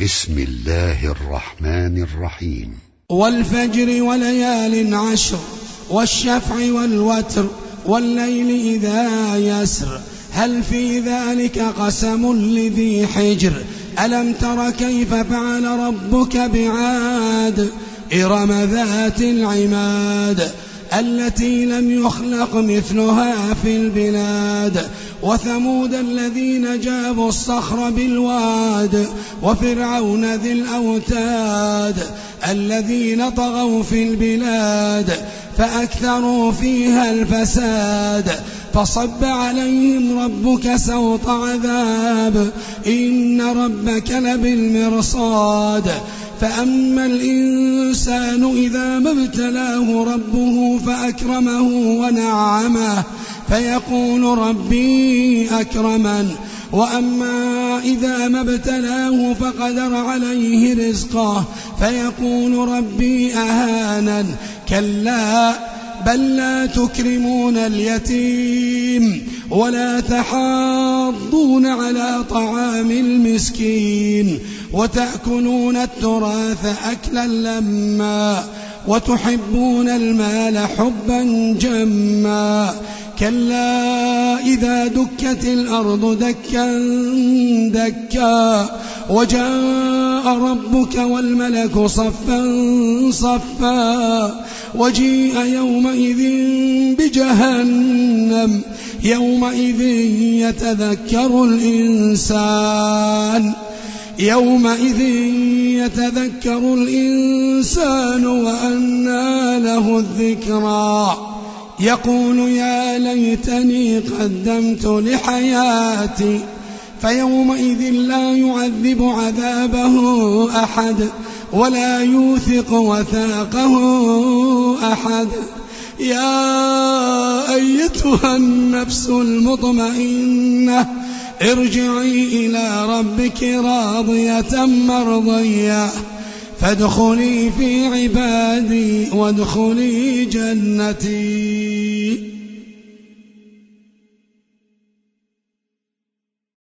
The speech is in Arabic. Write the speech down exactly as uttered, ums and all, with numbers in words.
بسم الله الرحمن الرحيم. والفجر وليال عشر والشفع والوتر والليل إذا يسر هل في ذلك قسم لذي حجر ألم تر كيف فعل ربك بعاد إرم ذات العماد التي لم يخلق مثلها في البلاد وثمود الذين جابوا الصخر بالواد وفرعون ذي الأوتاد الذين طغوا في البلاد فأكثروا فيها الفساد فصب عليهم ربك سوط عذاب إن ربك لبالمرصاد فأما الإنسان إذا ما ابتلاه ربه فأكرمه ونعمه فيقول ربي أكرمن وأما إذا ما ابتلاه فقدر عليه رزقه فيقول ربي أهانن كلا بل لا تكرمون اليتيم ولا تحاضون على طعام المسكين وتأكلون التراث أكلا لما وتحبون المال حبا جما كلا إذا دكت الأرض دكا دكا وجاء ربك والملك صفا صفا وجيء يومئذ بجهنم يومئذ يتذكر الإنسان يومئذ يتذكر الإنسان وأنى له الذكرى يقول يا ليتني قدمت لحياتي فيومئذ لا يعذب عذابه أحد ولا يوثق وثاقه أحد يا أيتها النفس المطمئنة ارجعي إلى ربك راضية مرضية فادخلي في عبادي وادخلي جنتي.